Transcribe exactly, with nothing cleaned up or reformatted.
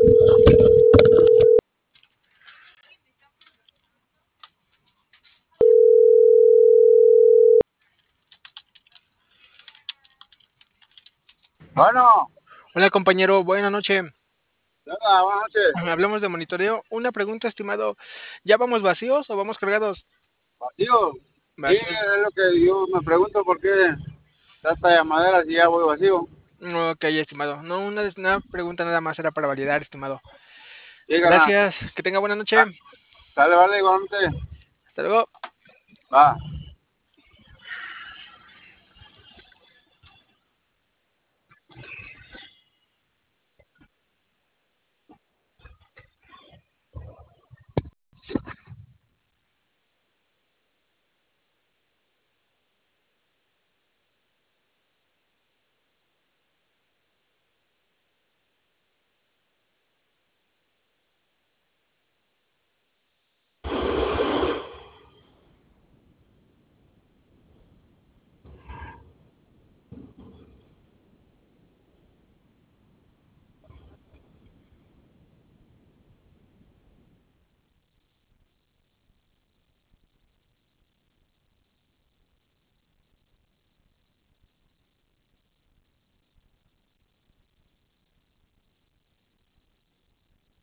Bueno, Hola compañero, buena noche. nada, buenas noches. Hablamos de monitoreo. Una pregunta, estimado. ¿Ya vamos vacíos o vamos cargados? Vacío. Sí, Vacíos. es lo que yo me pregunto por qué tanta llamadera si ya voy vacío. Ok, estimado. No, una, una pregunta nada más era para validar, estimado. Sí, carnal. Gracias. Que tenga buena noche. Ah, sale, vale, igualmente. Hasta luego. Va.